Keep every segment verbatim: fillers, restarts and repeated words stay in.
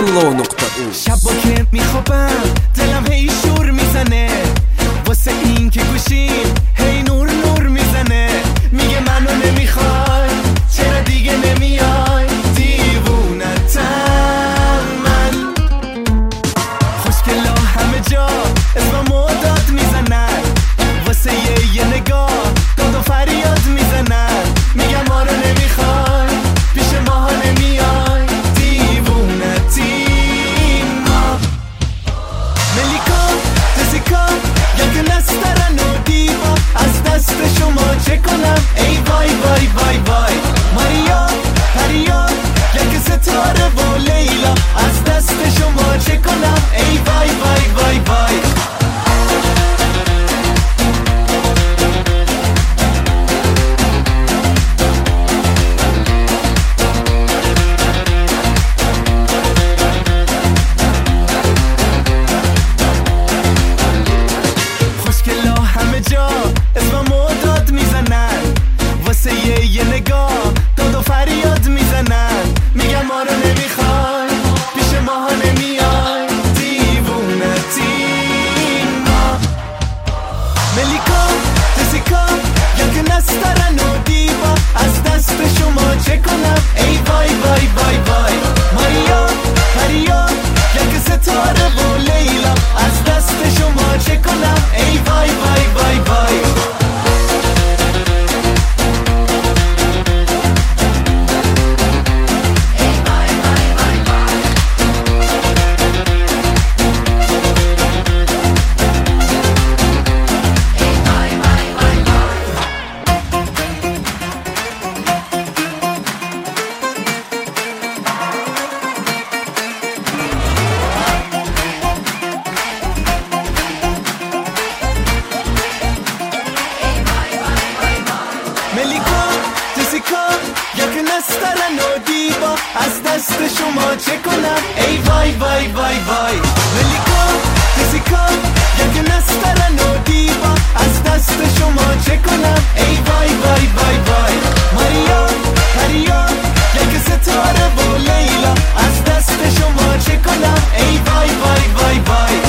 الا نقطه او. شبا که میخوابم دلم هی شور میزنه، واسه این که گوشیم هی نور نور میزنه، میگه منو نمیخوای چرا دیگه نمیای، دیوونتم من. خوشگلا همه جا اسممو داد میزنن، واسه یه, یه نگاه داد و فریاد میزنن، میگم ما رو نمیخوای پیش ماها نمیای، دیوونتی ما. ملیکا دزیکا یک نسترن و دیوا، از دست شما چه کنم ای وای وای وای وای. ماریا پریا یک ستاره و لیلا، از دست شما چه کنم ای وای وای وای وای. همه جا اسممو داد میزنن، واسه یه, یه نگاه داد و فریاد میزنن، میگم ما رو نمیخوای پیش ماها نمیای، دیوونتی ما. ملیکا دزیکا یک نسترن و دیوا، از دست شما چه کنم ای وای وای وای وای. ماریا پریا یک ستاره و لیلا، از دست شما چه کنم ای وای وای وای وای. ملیکا دزیکا یک نسترن و دیوا، از دست شما چه کنم ای وای وای وای وای. ملیکا دزیکا یک نسترن و دیوا، از دست شما چه کنم ای وای وای وای وای. ماریا پریا یک ستاره و لیلا، از دست شما چه کنم ای وای وای وای وای.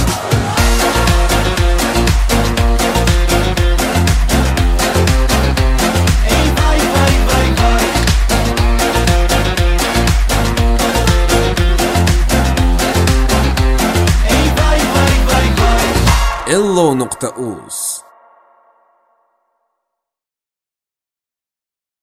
الا نقطه اوس.